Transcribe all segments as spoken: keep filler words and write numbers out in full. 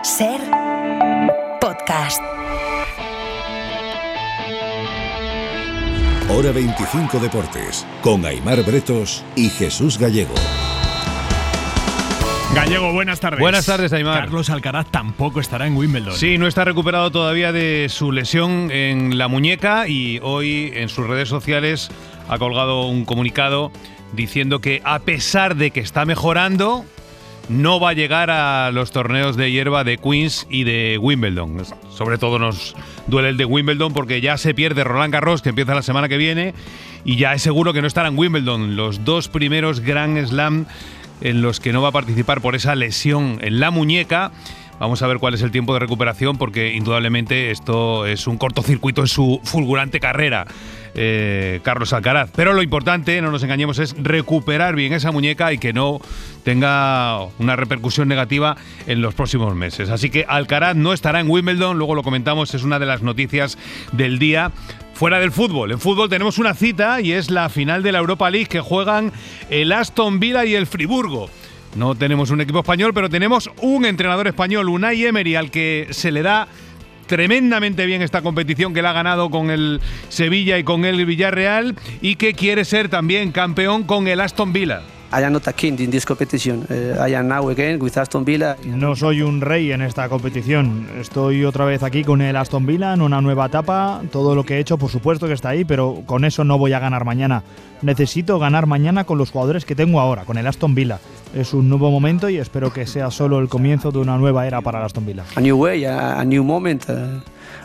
Ser podcast. Hora veinticinco Deportes, con Aimar Bretos y Jesús Gallego. Gallego, buenas tardes. Buenas tardes, Aimar. Carlos Alcaraz tampoco estará en Wimbledon. Sí, no está recuperado todavía de su lesión en la muñeca y hoy en sus redes sociales ha colgado un comunicado diciendo que a pesar de que está mejorando, no va a llegar a los torneos de hierba de Queens y de Wimbledon. Sobre todo nos duele el de Wimbledon porque ya se pierde Roland Garros, que empieza la semana que viene, y ya es seguro que no estará en Wimbledon. Los dos primeros Grand Slam en los que no va a participar por esa lesión en la muñeca. Vamos a ver cuál es el tiempo de recuperación, porque indudablemente esto es un cortocircuito en su fulgurante carrera, eh, Carlos Alcaraz. Pero lo importante, no nos engañemos, es recuperar bien esa muñeca y que no tenga una repercusión negativa en los próximos meses. Así que Alcaraz no estará en Wimbledon, luego lo comentamos, es una de las noticias del día. Fuera del fútbol, en fútbol tenemos una cita y es la final de la Europa League que juegan el Aston Villa y el Friburgo. No tenemos un equipo español, pero tenemos un entrenador español, Unai Emery, al que se le da tremendamente bien esta competición, que la ha ganado con el Sevilla y con el Villarreal, y que quiere ser también campeón con el Aston Villa. I am not a king in this competition. Uh, I am now again with Aston Villa. No soy un rey en esta competición. Estoy otra vez aquí con el Aston Villa en una nueva etapa. Todo lo que he hecho, por supuesto que está ahí, pero con eso no voy a ganar mañana. Necesito ganar mañana con los jugadores que tengo ahora, con el Aston Villa. Es un nuevo momento y espero que sea solo el comienzo de una nueva era para el Aston Villa. A new way, a, a new moment. Uh...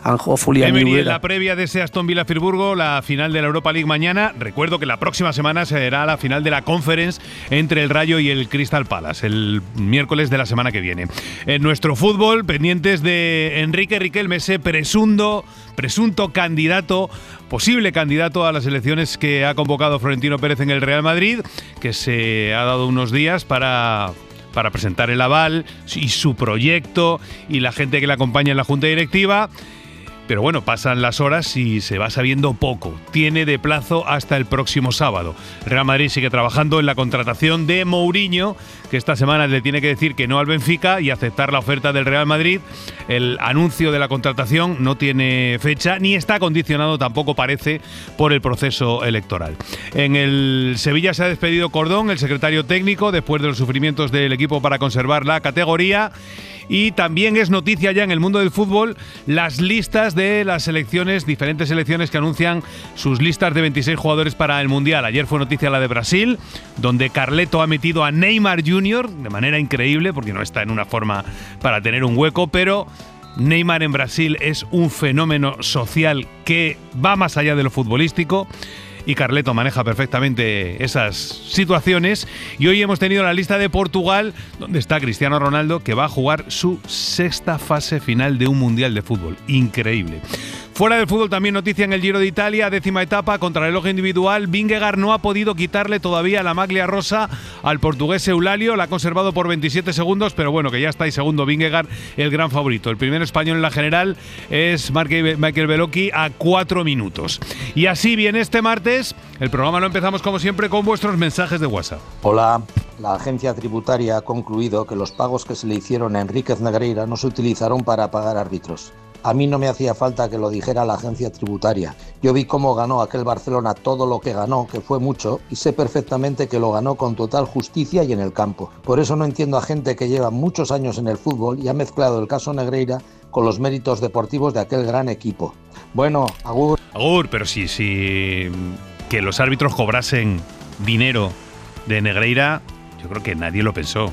Emery en la previa de ese Aston Villa Friburgo, la final de la Europa League mañana. Recuerdo que la próxima semana será la final de la Conference entre el Rayo y el Crystal Palace, el miércoles de la semana que viene. En nuestro fútbol, pendientes de Enrique Riquelme, ese presunto, presunto candidato, posible candidato a las elecciones que ha convocado Florentino Pérez en el Real Madrid, que se ha dado unos días para... para presentar el aval y su proyecto y la gente que le acompaña en la junta directiva. Pero bueno, pasan las horas y se va sabiendo poco. Tiene de plazo hasta el próximo sábado. Real Madrid sigue trabajando en la contratación de Mourinho, que esta semana le tiene que decir que no al Benfica y aceptar la oferta del Real Madrid. El anuncio de la contratación no tiene fecha ni está condicionado, tampoco parece, por el proceso electoral. En el Sevilla se ha despedido Cordón, el secretario técnico, después de los sufrimientos del equipo para conservar la categoría. Y también es noticia ya en el mundo del fútbol las listas de las selecciones, diferentes selecciones que anuncian sus listas de veintiséis jugadores para el Mundial. Ayer fue noticia la de Brasil, donde Carleto ha metido a Neymar junior de manera increíble, porque no está en una forma para tener un hueco, pero Neymar en Brasil es un fenómeno social que va más allá de lo futbolístico. Y Carleto maneja perfectamente esas situaciones. Y hoy hemos tenido la lista de Portugal, donde está Cristiano Ronaldo, que va a jugar su sexta fase final de un Mundial de Fútbol. Increíble. Fuera del fútbol también noticia en el Giro de Italia, décima etapa, contrarreloj individual. Vingegaard no ha podido quitarle todavía la maglia rosa al portugués Eulalio, la ha conservado por veintisiete segundos, pero bueno, que ya está ahí segundo Vingegaard, el gran favorito. El primero español en la general es Michael Bellocchi a cuatro minutos. Y así viene este martes, el programa lo empezamos como siempre con vuestros mensajes de WhatsApp. Hola, la agencia tributaria ha concluido que los pagos que se le hicieron a Enríquez Negreira no se utilizaron para pagar árbitros. A mí no me hacía falta que lo dijera la agencia tributaria. Yo vi cómo ganó aquel Barcelona todo lo que ganó, que fue mucho, y sé perfectamente que lo ganó con total justicia y en el campo. Por eso no entiendo a gente que lleva muchos años en el fútbol y ha mezclado el caso Negreira con los méritos deportivos de aquel gran equipo. Bueno, agur. Agur, pero sí, sí, que los árbitros cobrasen dinero de Negreira, yo creo que nadie lo pensó.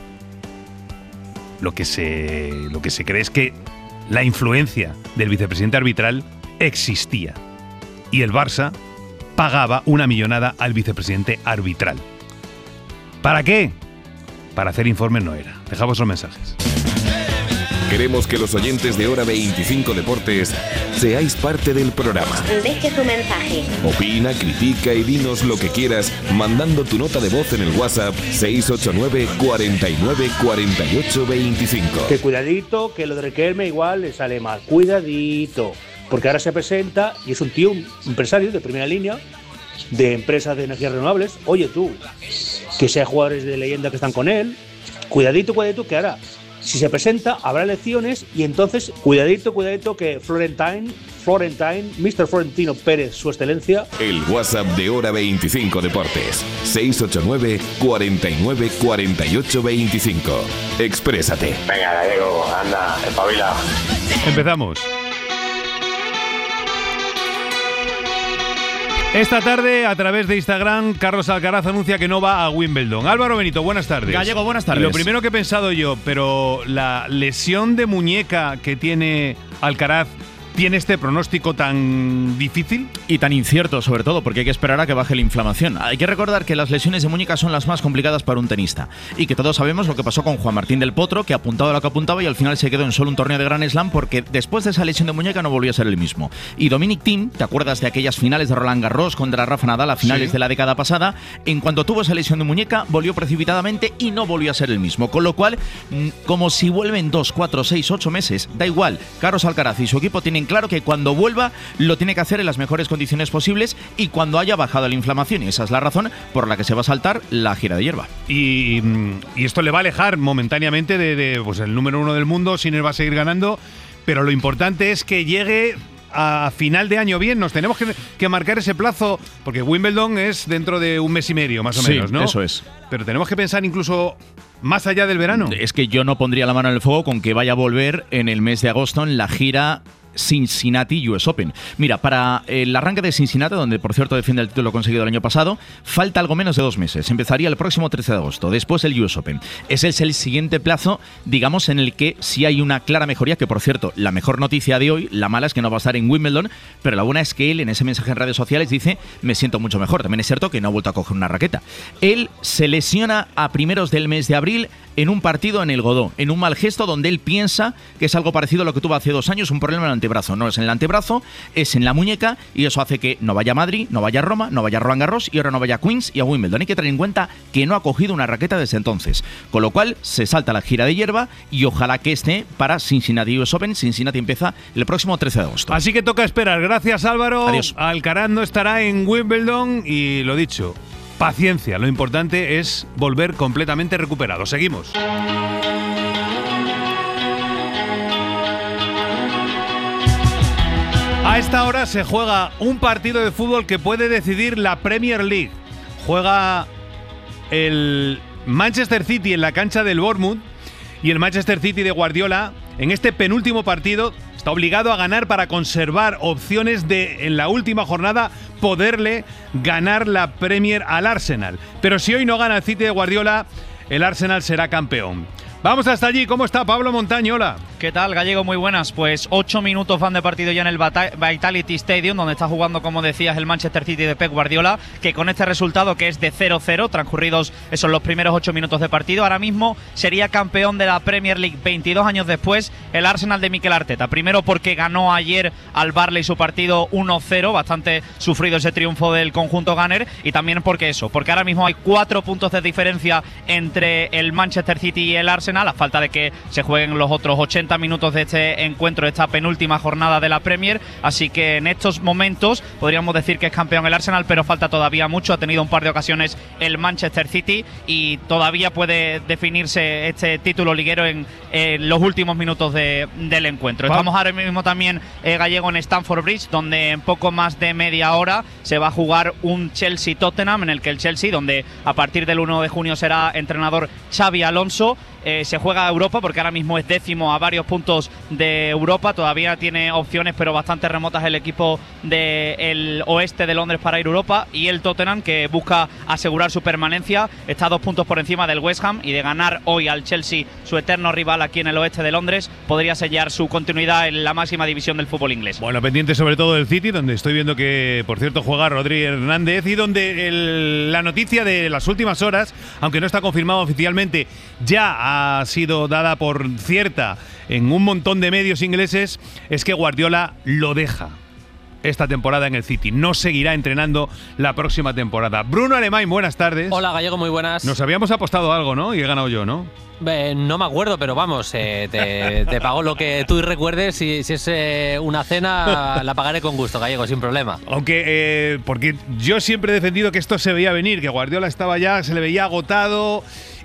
Lo que se, lo que se cree es que la influencia del vicepresidente arbitral existía y el Barça pagaba una millonada al vicepresidente arbitral. ¿Para qué? Para hacer informes no era. Dejamos los mensajes. Queremos que los oyentes de Hora veinticinco Deportes seáis parte del programa. Deje su mensaje. Opina, critica y dinos lo que quieras mandando tu nota de voz en el WhatsApp seis ocho nueve, cuarenta y nueve, cuarenta y ocho, veinticinco. Que cuidadito, que lo de Riquelme igual le sale mal. Cuidadito. Porque ahora se presenta y es un tío, un empresario de primera línea de empresas de energías renovables. Oye tú, que sea jugadores de leyenda que están con él. Cuidadito, cuidadito, que ahora Si se presenta, habrá elecciones y entonces, cuidadito, cuidadito, que Florentine, Florentine, mister Florentino Pérez, su excelencia. El WhatsApp de Hora veinticinco Deportes, seis ocho nueve, cuarenta y nueve, cuarenta y ocho veinticinco. Exprésate. Venga, Gallego, anda, espabila. Empezamos. Esta tarde, a través de Instagram, Carlos Alcaraz anuncia que no va a Wimbledon. Álvaro Benito, buenas tardes. Gallego, buenas tardes. Y lo primero que he pensado yo, pero la lesión de muñeca que tiene Alcaraz, ¿tiene este pronóstico tan difícil? Y tan incierto, sobre todo, porque hay que esperar a que baje la inflamación. Hay que recordar que las lesiones de muñeca son las más complicadas para un tenista. Y que todos sabemos lo que pasó con Juan Martín del Potro, que apuntaba lo que apuntaba y al final se quedó en solo un torneo de Grand Slam porque después de esa lesión de muñeca no volvió a ser el mismo. Y Dominic Thiem, ¿te acuerdas de aquellas finales de Roland Garros contra Rafa Nadal a finales sí. de la década pasada? En cuanto tuvo esa lesión de muñeca, volvió precipitadamente y no volvió a ser el mismo. Con lo cual, como si vuelven dos, cuatro, seis, ocho meses, da igual. Carlos Alcaraz y su equipo tienen claro que cuando vuelva lo tiene que hacer en las mejores condiciones posibles y cuando haya bajado la inflamación, y esa es la razón por la que se va a saltar la gira de hierba. Y, y esto le va a alejar momentáneamente de, de pues el número uno del mundo. Sinner va a seguir ganando, pero lo importante es que llegue a final de año bien. Nos tenemos que, que marcar ese plazo, porque Wimbledon es dentro de un mes y medio, más o sí, menos, ¿no? Eso es. Pero tenemos que pensar incluso más allá del verano. Es que yo no pondría la mano en el fuego con que vaya a volver en el mes de agosto en la gira Cincinnati U S Open. Mira, para el arranque de Cincinnati, donde por cierto defiende el título conseguido el año pasado, falta algo menos de dos meses. Empezaría el próximo trece de agosto, después el U S Open. Ese es el siguiente plazo, digamos, en el que sí hay una clara mejoría, que por cierto, la mejor noticia de hoy, la mala es que no va a estar en Wimbledon, pero la buena es que él en ese mensaje en redes sociales dice, me siento mucho mejor. También es cierto que no ha vuelto a coger una raqueta. Él se lesiona a primeros del mes de abril en un partido en el Godó, en un mal gesto donde él piensa que es algo parecido a lo que tuvo hace dos años, un problema en el antebrazo. No es en el antebrazo, es en la muñeca, y eso hace que no vaya a Madrid, no vaya a Roma, no vaya a Roland Garros y ahora no vaya a Queens y a Wimbledon. Hay que tener en cuenta que no ha cogido una raqueta desde entonces, con lo cual se salta la gira de hierba y ojalá que esté para Cincinnati U S Open. Cincinnati empieza el próximo trece de agosto. Así que toca esperar. Gracias, Álvaro. Adiós. Alcaraz no estará en Wimbledon y lo dicho, paciencia. Lo importante es volver completamente recuperado. Seguimos. A esta hora se juega un partido de fútbol que puede decidir la Premier League. Juega el Manchester City en la cancha del Bournemouth y el Manchester City de Guardiola en este penúltimo partido está obligado a ganar para conservar opciones de, en la última jornada, poderle ganar la Premier al Arsenal. Pero si hoy no gana el City de Guardiola, el Arsenal será campeón. Vamos hasta allí. ¿Cómo está Pablo Montaño? Hola. ¿Qué tal, Gallego? Muy buenas. Pues ocho minutos van de partido ya en el Vitality Stadium, donde está jugando, como decías, el Manchester City de Pep Guardiola, que con este resultado, que es de cero cero, transcurridos esos los primeros ocho minutos de partido, ahora mismo sería campeón de la Premier League veintidós años después el Arsenal de Mikel Arteta. Primero porque ganó ayer al Burnley su partido uno cero, bastante sufrido ese triunfo del conjunto Gunner, y también porque eso, porque ahora mismo hay cuatro puntos de diferencia entre el Manchester City y el Arsenal, a falta de que se jueguen los otros ochenta minutos de este encuentro, de esta penúltima jornada de la Premier. Así que en estos momentos podríamos decir que es campeón el Arsenal, pero falta todavía mucho. Ha tenido un par de ocasiones el Manchester City y todavía puede definirse este título liguero en, en los últimos minutos de, del encuentro. Estamos ahora mismo también, eh, Gallego, en Stamford Bridge, donde en poco más de media hora se va a jugar un Chelsea-Tottenham, en el que el Chelsea, donde a partir del uno de junio será entrenador Xabi Alonso, Eh, se juega a Europa, porque ahora mismo es décimo a varios puntos de Europa. Todavía tiene opciones, pero bastante remotas, el equipo del oeste de Londres para ir a Europa. Y el Tottenham, que busca asegurar su permanencia, está a dos puntos por encima del West Ham, y de ganar hoy al Chelsea, su eterno rival aquí en el oeste de Londres, podría sellar su continuidad en la máxima división del fútbol inglés. Bueno, pendiente sobre todo del City, donde estoy viendo que, por cierto, juega Rodri Hernández, y donde el, la noticia de las últimas horas, aunque no está confirmado oficialmente, ya ha sido dada por cierta en un montón de medios ingleses, es que Guardiola lo deja esta temporada en el City. No seguirá entrenando la próxima temporada. Bruno Alemán, buenas tardes. Hola, Gallego, muy buenas. Nos habíamos apostado algo, ¿no? Y he ganado yo, ¿no? Eh, no me acuerdo, pero vamos, eh, te, te pago lo que tú recuerdes. Si, si es eh, una cena, la pagaré con gusto, Gallego, sin problema. Aunque, eh, porque yo siempre he defendido que esto se veía venir, que Guardiola estaba ya, se le veía agotado.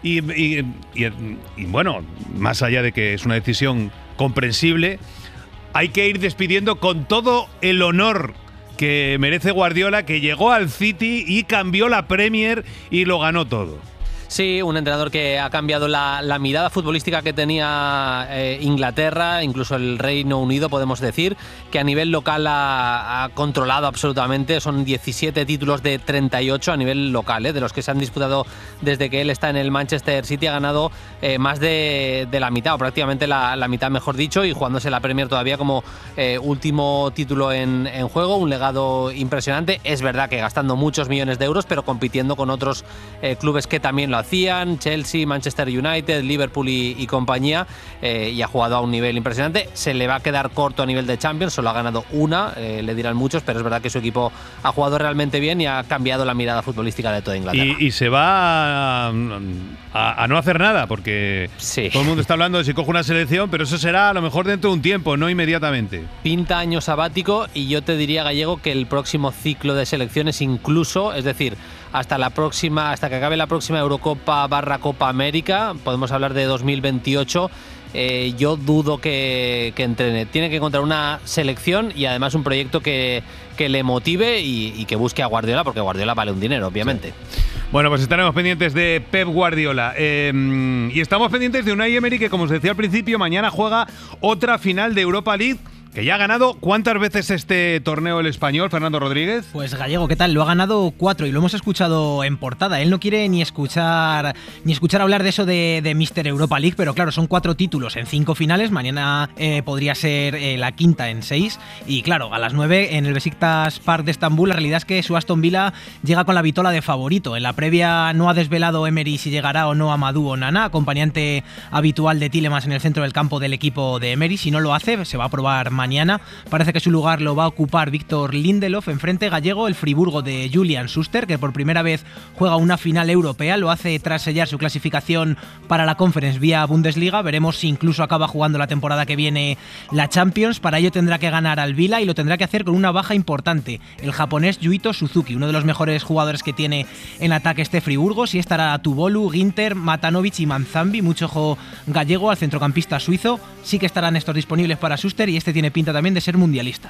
y, y, y, y bueno, más allá de que es una decisión comprensible, hay que ir despidiendo con todo el honor que merece Guardiola, que llegó al City y cambió la Premier y lo ganó todo. Sí, un entrenador que ha cambiado la, la mirada futbolística que tenía eh, Inglaterra, incluso el Reino Unido, podemos decir, que a nivel local ha, ha controlado absolutamente. Son diecisiete títulos de treinta y ocho a nivel local, eh, de los que se han disputado desde que él está en el Manchester City. Ha ganado eh, más de, de la mitad, o prácticamente la, la mitad, mejor dicho, y jugándose la Premier todavía como eh, último título en, en juego. Un legado impresionante. Es verdad que gastando muchos millones de euros, pero compitiendo con otros eh, clubes que también lo hacían, Chelsea, Manchester United, Liverpool y, y compañía, eh, y ha jugado a un nivel impresionante. Se le va a quedar corto a nivel de Champions, solo ha ganado una, eh, le dirán muchos, pero es verdad que su equipo ha jugado realmente bien y ha cambiado la mirada futbolística de toda Inglaterra. Y, y se va a, a, a no hacer nada, porque sí. todo el mundo está hablando de si coge una selección, pero eso será a lo mejor dentro de un tiempo, no inmediatamente. Pinta año sabático, y yo te diría, Gallego, que el próximo ciclo de selecciones incluso, es decir, hasta la próxima, hasta que acabe la próxima Eurocopa barra Copa América, podemos hablar de dos mil veintiocho, eh, yo dudo que, que entrene. Tiene que encontrar una selección y además un proyecto que, que le motive y, y que busque a Guardiola, porque Guardiola vale un dinero, obviamente. Sí. Bueno, pues estaremos pendientes de Pep Guardiola. Eh, y estamos pendientes de Unai Emery, que, como os decía al principio, mañana juega otra final de Europa League, que ya ha ganado. ¿Cuántas veces este torneo el español, Fernando Rodríguez? Pues Gallego, ¿qué tal? Lo ha ganado cuatro y lo hemos escuchado en portada. Él no quiere ni escuchar ni escuchar hablar de eso de, de míster Europa League, pero claro, son cuatro títulos en cinco finales. Mañana eh, podría ser eh, la quinta en seis. Y claro, a las nueve en el Besiktas Park de Estambul, la realidad es que su Aston Villa llega con la vitola de favorito. En la previa no ha desvelado Emery si llegará o no Amadou Onana, acompañante habitual de Tielemans en el centro del campo del equipo de Emery. Si no lo hace, se va a probar mañana. Mañana parece que su lugar lo va a ocupar Víctor Lindelof. Enfrente, Gallego, el Friburgo de Julian Schuster, que por primera vez juega una final europea. Lo hace tras sellar su clasificación para la Conference vía Bundesliga. Veremos si incluso acaba jugando la temporada que viene la Champions. Para ello tendrá que ganar al Vila y lo tendrá que hacer con una baja importante. El japonés Yuito Suzuki, uno de los mejores jugadores que tiene en ataque este Friburgo. Sí estará Tubolu, Ginter, Matanovic y Manzambi. Mucho ojo, Gallego, al centrocampista suizo. Sí que estarán estos disponibles para Schuster y este tiene pinta también de ser mundialista.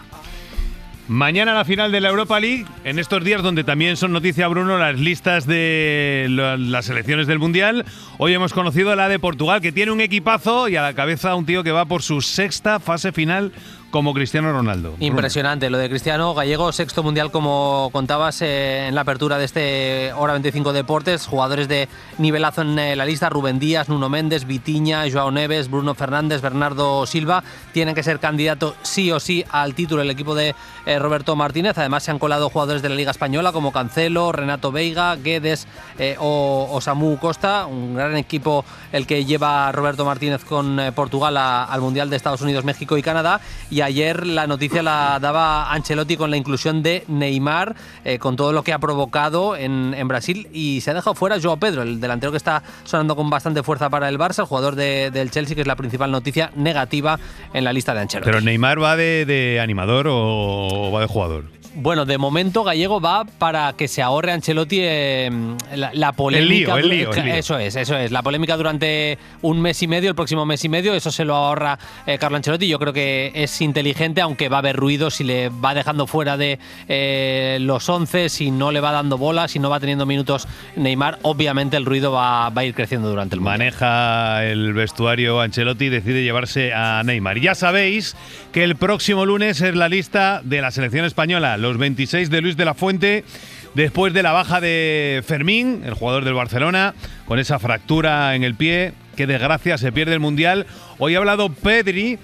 Mañana la final de la Europa League, en estos días donde también son noticia, Bruno, las listas de las selecciones del Mundial. Hoy hemos conocido la de Portugal, que tiene un equipazo y a la cabeza un tío que va por su sexta fase final como Cristiano Ronaldo. Impresionante lo de Cristiano. Gallego, sexto mundial, como contabas eh, en la apertura de este Hora veinticinco Deportes. Jugadores de nivelazo en eh, la lista: Rubén Díaz, Nuno Méndez, Vitinha, Joao Neves, Bruno Fernández, Bernardo Silva. Tienen que ser candidato sí o sí al título el equipo de eh, Roberto Martínez. Además se han colado jugadores de la Liga Española como Cancelo, Renato Veiga, Guedes eh, o, o Samu Costa. Un gran equipo el que lleva Roberto Martínez con eh, Portugal a, al Mundial de Estados Unidos, México y Canadá. Y ayer la noticia la daba Ancelotti con la inclusión de Neymar, eh, con todo lo que ha provocado en, en Brasil, y se ha dejado fuera Joao Pedro, el delantero que está sonando con bastante fuerza para el Barça, el jugador de, del Chelsea, que es la principal noticia negativa en la lista de Ancelotti. ¿Pero Neymar va de, de animador o va de jugador? Bueno, de momento, Gallego, va para que se ahorre Ancelotti eh, la, la polémica. El lío, el lío, el lío. Eso es, eso es. La polémica durante un mes y medio, el próximo mes y medio, eso se lo ahorra eh, Carlo Ancelotti. Yo creo que es inteligente, aunque va a haber ruido si le va dejando fuera de eh, los once, si no le va dando bola, si no va teniendo minutos Neymar. Obviamente el ruido va, va a ir creciendo durante el mundial. Maneja el vestuario Ancelotti y decide llevarse a Neymar. Ya sabéis que el próximo lunes es la lista de la selección española. Los veintiséis de Luis de la Fuente, después de la baja de Fermín, el jugador del Barcelona, con esa fractura en el pie. Qué desgracia, se pierde el Mundial. Hoy ha hablado Pedri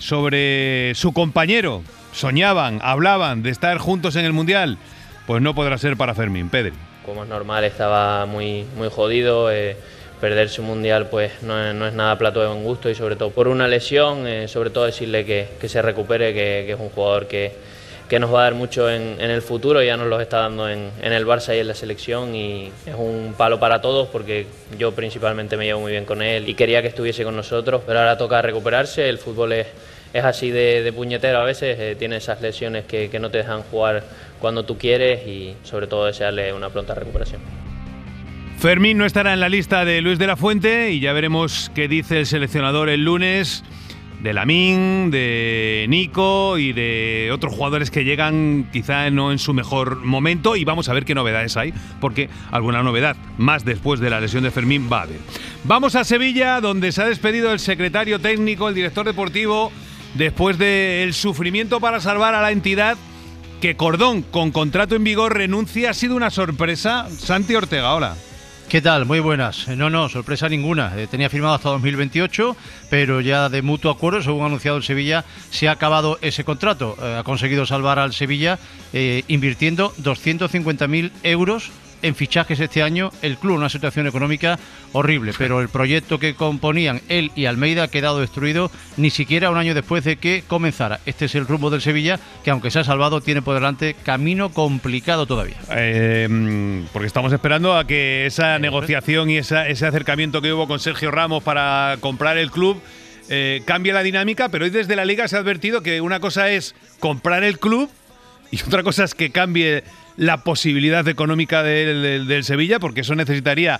sobre su compañero. Soñaban, hablaban de estar juntos en el Mundial. Pues no podrá ser para Fermín. Pedri. Como es normal, estaba muy, muy jodido. Eh, perderse un Mundial pues no es, no es nada plato de buen gusto, y sobre todo por una lesión. Eh, sobre todo decirle que, que se recupere, que, que es un jugador que que nos va a dar mucho en, en el futuro. Ya nos lo está dando en, en el Barça y en la selección, y es un palo para todos, porque yo principalmente me llevo muy bien con él y quería que estuviese con nosotros, pero ahora toca recuperarse. El fútbol es, es así de, de puñetero a veces, eh, tiene esas lesiones que, que no te dejan jugar cuando tú quieres, y sobre todo desearle una pronta recuperación. Fermín no estará en la lista de Luis de la Fuente y ya veremos qué dice el seleccionador el lunes de Lamine, de Nico y de otros jugadores que llegan quizá no en su mejor momento, y vamos a ver qué novedades hay, porque alguna novedad más después de la lesión de Fermín va a haber. Vamos a Sevilla, donde se ha despedido el secretario técnico, el director deportivo, después del sufrimiento para salvar a la entidad. Que Cordón, con contrato en vigor, renuncia. Ha sido una sorpresa. Santi Ortega, hola. ¿Qué tal? Muy buenas. No, no, sorpresa ninguna. Eh, tenía firmado hasta dos mil veintiocho, pero ya de mutuo acuerdo, según ha anunciado el Sevilla, se ha acabado ese contrato. Eh, ha conseguido salvar al Sevilla eh, invirtiendo doscientos cincuenta mil euros en fichajes este año. El club en una situación económica horrible, pero el proyecto que componían él y Almeida ha quedado destruido ni siquiera un año después de que comenzara. Este es el rumbo del Sevilla, que aunque se ha salvado, tiene por delante camino complicado todavía. Eh, porque estamos esperando a que esa negociación y esa, ese acercamiento que hubo con Sergio Ramos para comprar el club eh, cambie la dinámica, pero hoy desde la Liga se ha advertido que una cosa es comprar el club y otra cosa es que cambie la posibilidad económica del, del, del Sevilla, porque eso necesitaría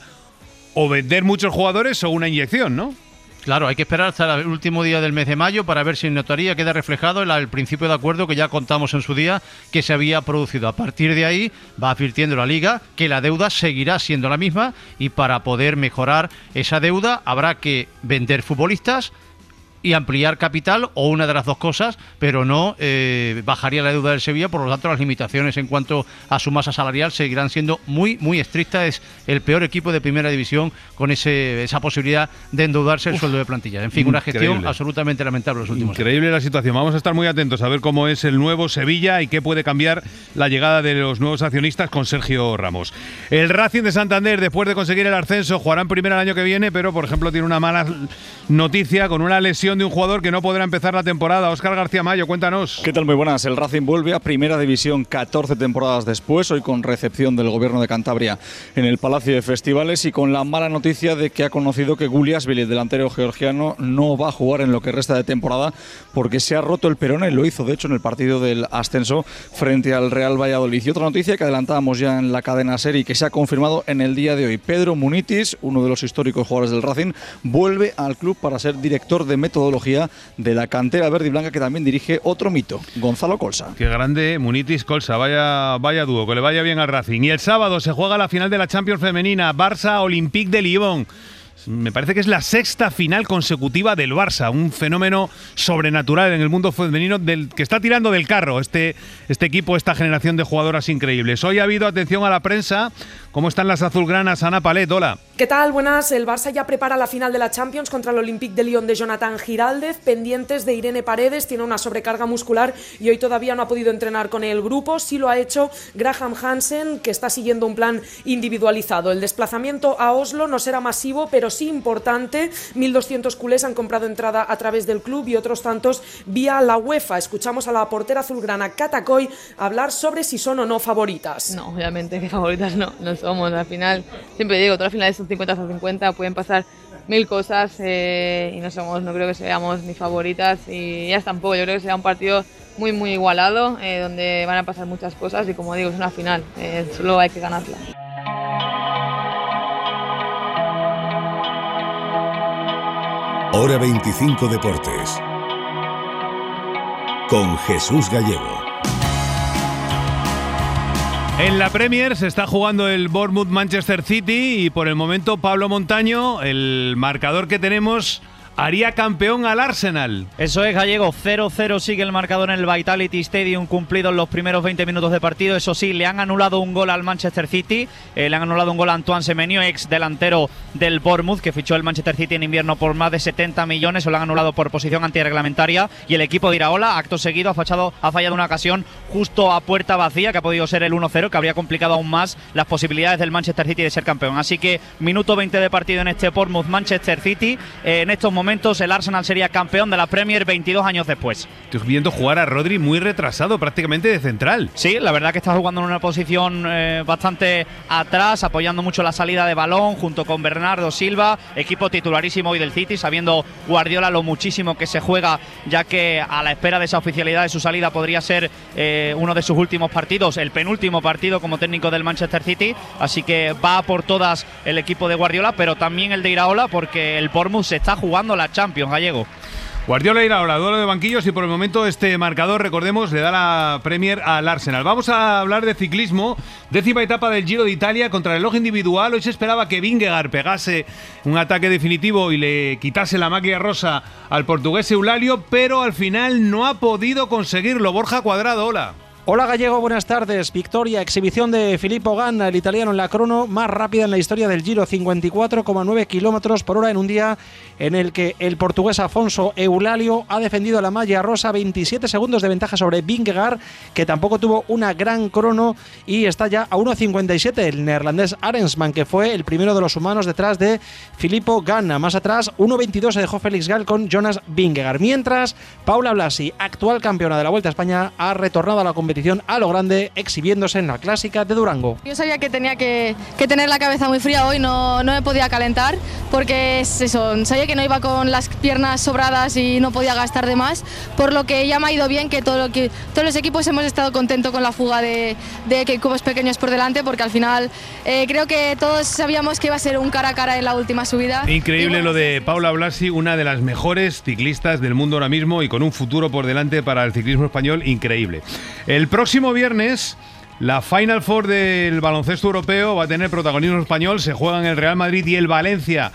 o vender muchos jugadores o una inyección, ¿no? Claro, hay que esperar hasta el último día del mes de mayo para ver si en notaría queda reflejado el, el principio de acuerdo que ya contamos en su día que se había producido. A partir de ahí va advirtiendo la Liga que la deuda seguirá siendo la misma y para poder mejorar esa deuda habrá que vender futbolistas y ampliar capital, o una de las dos cosas, pero no eh, bajaría la deuda del Sevilla. Por lo tanto, las limitaciones en cuanto a su masa salarial seguirán siendo muy, muy estrictas. Es el peor equipo de primera división con ese, esa posibilidad de endeudarse el Uf, sueldo de plantilla. En fin, una gestión increíble, absolutamente lamentable los últimos Increíble años. La situación. Vamos a estar muy atentos a ver cómo es el nuevo Sevilla y qué puede cambiar la llegada de los nuevos accionistas con Sergio Ramos. El Racing de Santander, después de conseguir el ascenso, jugará en primera el año que viene, pero, por ejemplo, tiene una mala noticia con una lesión de un jugador que no podrá empezar la temporada. Óscar García Mayo, cuéntanos. ¿Qué tal? Muy buenas. El Racing vuelve a Primera División catorce temporadas después, hoy con recepción del Gobierno de Cantabria en el Palacio de Festivales y con la mala noticia de que ha conocido que Guliasvili, el delantero georgiano, no va a jugar en lo que resta de temporada porque se ha roto el peroné. Lo hizo, de hecho, en el partido del ascenso frente al Real Valladolid. Y otra noticia que adelantábamos ya en la cadena SER y que se ha confirmado en el día de hoy. Pedro Munitis, uno de los históricos jugadores del Racing, vuelve al club para ser director de metodología de la cantera verde y blanca, que también dirige otro mito, Gonzalo Colsa. Qué grande, Munitis Colsa, vaya, vaya dúo, que le vaya bien al Racing. Y el sábado se juega la final de la Champions femenina, Barça Olympique de Lyon. Me parece que es la sexta final consecutiva del Barça, un fenómeno sobrenatural en el mundo femenino del que está tirando del carro este, este equipo, esta generación de jugadoras increíbles. Hoy ha habido atención a la prensa. ¿Cómo están las azulgranas? Ana Palet, hola. ¿Qué tal? Buenas. El Barça ya prepara la final de la Champions contra el Olympique de Lyon de Jonathan Giraldez, pendientes de Irene Paredes, tiene una sobrecarga muscular y hoy todavía no ha podido entrenar con el grupo. Sí lo ha hecho Graham Hansen, que está siguiendo un plan individualizado. El desplazamiento a Oslo no será masivo, pero sí importante. mil doscientos culés han comprado entrada a través del club y otros tantos vía la UEFA. Escuchamos a la portera azulgrana Cata Coy hablar sobre si son o no favoritas. No, obviamente que favoritas no, no somos. Al final, siempre digo, todas las finales son cincuenta a cincuenta, pueden pasar mil cosas eh, y no somos, no creo que seamos ni favoritas y ellas tampoco. Yo creo que será un partido muy muy igualado, eh, donde van a pasar muchas cosas y, como digo, es una final, eh, solo hay que ganarla. Hora veinticinco Deportes con Jesús Gallego. En la Premier se está jugando el Bournemouth-Manchester City y por el momento Pablo Montaño, el marcador que tenemos, haría campeón al Arsenal. Eso es, Gallego. cero cero sigue el marcador en el Vitality Stadium, cumplidos los primeros veinte minutos de partido. Eso sí, le han anulado un gol al Manchester City, eh, le han anulado un gol a Antoine Semenyo, ex delantero del Bournemouth, que fichó el Manchester City en invierno por más de setenta millones, o lo han anulado por posición antirreglamentaria, y el equipo de Iraola, acto seguido, ha fallado, ha fallado una ocasión justo a puerta vacía, que ha podido ser el uno cero, que habría complicado aún más las posibilidades del Manchester City de ser campeón. Así que minuto veinte de partido en este Bournemouth-Manchester City. Eh, en estos momentos momentos el Arsenal sería campeón de la Premier veintidós años después. Estoy viendo jugar a Rodri muy retrasado, prácticamente de central. Sí, la verdad que está jugando en una posición eh, bastante atrás, apoyando mucho la salida de balón junto con Bernardo Silva, equipo titularísimo hoy del City, sabiendo Guardiola lo muchísimo que se juega, ya que a la espera de esa oficialidad de su salida podría ser eh, uno de sus últimos partidos, el penúltimo partido como técnico del Manchester City, así que va por todas el equipo de Guardiola, pero también el de Iraola, porque el Bournemouth se está jugando la Champions, Gallego. Guardiola irá ahora, duelo de banquillos, y por el momento este marcador, recordemos, le da la Premier al Arsenal. Vamos a hablar de ciclismo, décima etapa del Giro de Italia, contrarreloj individual. Hoy se esperaba que Vingegaard pegase un ataque definitivo y le quitase la maglia rosa al portugués Eulalia, pero al final no ha podido conseguirlo. Borja Cuadrado, hola. Hola Gallego, buenas tardes. Victoria, exhibición de Filippo Ganna, el italiano en la crono más rápida en la historia del Giro, cincuenta y cuatro coma nueve kilómetros por hora en un día en el que el portugués Afonso Eulalia ha defendido la malla rosa, veintisiete segundos de ventaja sobre Vingegaard, que tampoco tuvo una gran crono y está ya a uno cincuenta y siete el neerlandés Arensman, que fue el primero de los humanos detrás de Filippo Ganna. Más atrás, uno veintidós se dejó Félix Gall con Jonas Vingegaard. Mientras, Paula Blasi, actual campeona de la Vuelta a España, ha retornado a la competición a lo grande, exhibiéndose en la clásica de Durango. Yo sabía que tenía que, que tener la cabeza muy fría hoy, no, no me podía calentar, porque es eso, sabía que no iba con las piernas sobradas y no podía gastar de más, por lo que ya me ha ido bien, que, todo lo que todos los equipos hemos estado contentos con la fuga de, de equipos pequeños por delante, porque al final eh, creo que todos sabíamos que iba a ser un cara a cara en la última subida. Increíble lo de Paula Blasi, una de las mejores ciclistas del mundo ahora mismo y con un futuro por delante para el ciclismo español increíble. El próximo viernes, la Final Four del baloncesto europeo va a tener protagonismo español. Se juegan el Real Madrid y el Valencia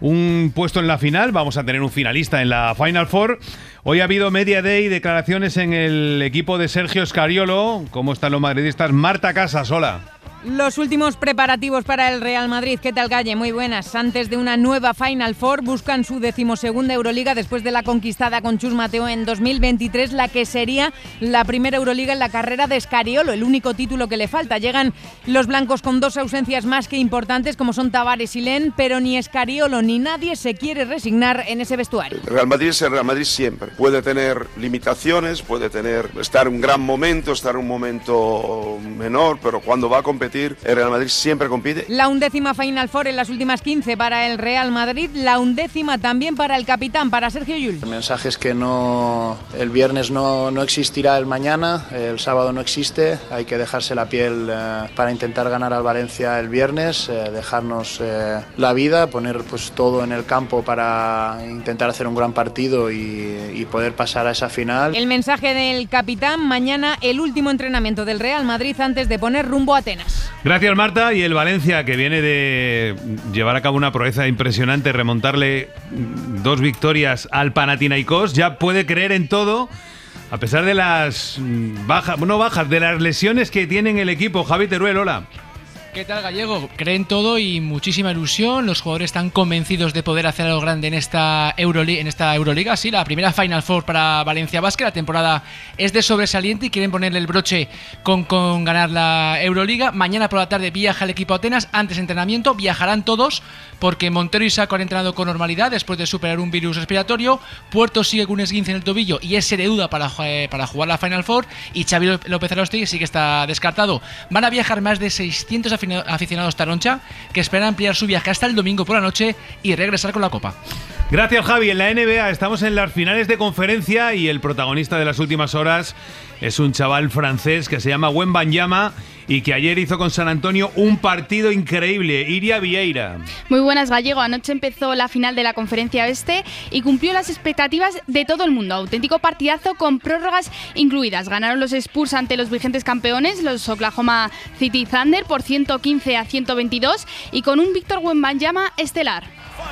un puesto en la final. Vamos a tener un finalista en la Final Four. Hoy ha habido Media Day, declaraciones en el equipo de Sergio Scariolo. ¿Cómo están los madridistas? Marta Casas, hola. Los últimos preparativos para el Real Madrid. ¿Qué tal, Galle? Muy buenas. Antes de una nueva Final Four, buscan su decimosegunda Euroliga después de la conquistada con Chus Mateo en dos mil veintitrés, la que sería la primera Euroliga en la carrera de Scariolo, el único título que le falta. Llegan los blancos con dos ausencias más que importantes, como son Tavares y Len, pero ni Scariolo ni nadie se quiere resignar en ese vestuario. El Real Madrid es el Real Madrid siempre. Puede tener limitaciones, puede tener estar en un gran momento, estar en un momento menor, pero cuando va a competir, el Real Madrid siempre compite. La undécima Final Four en las últimas quince para el Real Madrid, la undécima también para el capitán, para Sergio Llull. El mensaje es que no, el viernes no, no existirá el mañana, el sábado no existe, hay que dejarse la piel eh, para intentar ganar al Valencia el viernes, eh, dejarnos eh, la vida, poner pues todo en el campo para intentar hacer un gran partido y, y poder pasar a esa final. El mensaje del capitán: mañana el último entrenamiento del Real Madrid antes de poner rumbo a Atenas. Gracias, Marta. Y el Valencia, que viene de llevar a cabo una proeza impresionante, remontarle dos victorias al Panathinaikos, ya puede creer en todo, a pesar de las bajas, no bajas, de las lesiones que tiene en el equipo. Javi Teruel, hola. ¿Qué tal, Gallego? Creen todo y muchísima ilusión. Los jugadores están convencidos de poder hacer algo grande en esta Euroliga, en esta Euroliga. Sí, la primera Final Four para Valencia Basket. La temporada es de sobresaliente y quieren ponerle el broche con, con ganar la Euroliga. Mañana por la tarde viaja el equipo a Atenas. Antes de entrenamiento viajarán todos porque Montero y Sacco han entrenado con normalidad después de superar un virus respiratorio. Puerto sigue con un esguince en el tobillo y es de duda para, eh, para jugar la Final Four. Y Xavi López Arostegui sí que está descartado. Van a viajar más de seiscientos aficionados taroncha, que esperan ampliar su viaje hasta el domingo por la noche y regresar con la Copa. Gracias, Javi. En la N B A estamos en las finales de conferencia y el protagonista de las últimas horas es un chaval francés que se llama Wembanyama y que ayer hizo con San Antonio un partido increíble. Iria Vieira. Muy buenas, Gallego. Anoche empezó la final de la Conferencia Oeste y cumplió las expectativas de todo el mundo. Auténtico partidazo con prórrogas incluidas. Ganaron los Spurs ante los vigentes campeones, los Oklahoma City Thunder, por ciento quince a ciento veintidós y con un Víctor Wembanyama estelar.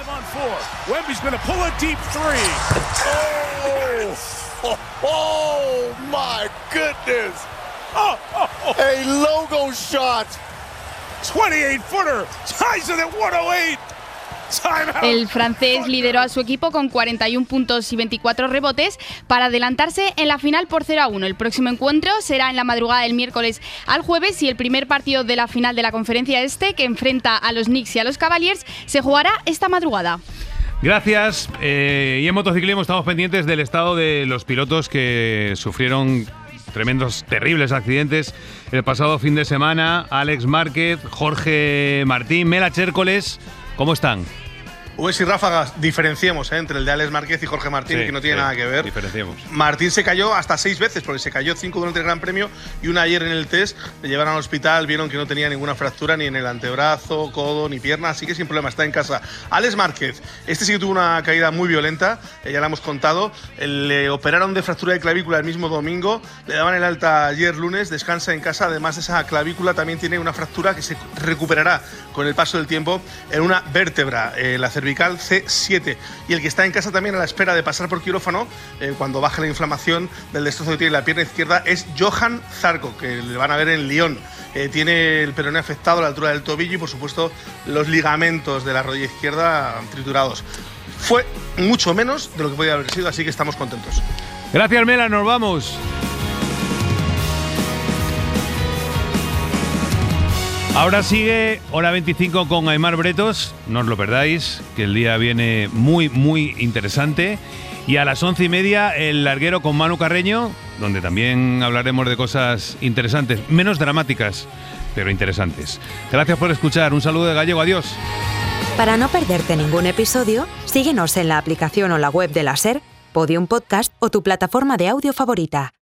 Wemby's going to pull a deep three. Oh, oh, oh my goodness. Oh, oh, oh. A logo shot. twenty-eight footer. Ties it at one oh eight. El francés lideró a su equipo con cuarenta y un puntos y veinticuatro rebotes para adelantarse en la final por cero a uno. El próximo encuentro será en la madrugada del miércoles al jueves y el primer partido de la final de la Conferencia Este, que enfrenta a los Knicks y a los Cavaliers, se jugará esta madrugada. Gracias. Eh, y en motociclismo estamos pendientes del estado de los pilotos que sufrieron tremendos, terribles accidentes el pasado fin de semana. Alex Márquez, Jorge Martín, Mela Chércoles, ¿cómo están? Pues y ráfagas, diferenciemos ¿eh? entre el de Alex Márquez y Jorge Martín, Sí, que no tiene sí, nada que ver. Diferenciemos. Martín se cayó hasta seis veces, porque se cayó cinco durante el Gran Premio y una ayer en el test. Le llevaron al hospital, vieron que no tenía ninguna fractura ni en el antebrazo, codo ni pierna, así que sin problema, está en casa. Alex Márquez, este sí que tuvo una caída muy violenta, eh, ya la hemos contado. Le operaron de fractura de clavícula el mismo domingo, le daban el alta ayer lunes, descansa en casa. Además, esa clavícula también tiene una fractura que se recuperará con el paso del tiempo en una vértebra, eh, la cervical C siete. Y el que está en casa también a la espera de pasar por quirófano, eh, cuando baje la inflamación del destrozo que tiene la pierna izquierda, es Johan Zarco, que le van a ver en Lyon. Eh, tiene el peroné afectado a la altura del tobillo y, por supuesto, los ligamentos de la rodilla izquierda triturados. Fue mucho menos de lo que podía haber sido, así que estamos contentos. Gracias, Mela, nos vamos. Ahora sigue Hora veinticinco con Aimar Bretos, no os lo perdáis, que el día viene muy, muy interesante. Y a las once y media el larguero con Manu Carreño, donde también hablaremos de cosas interesantes, menos dramáticas, pero interesantes. Gracias por escuchar, un saludo de Gallego, adiós. Para no perderte ningún episodio, síguenos en la aplicación o la web de la SER, Podium Podcast o tu plataforma de audio favorita.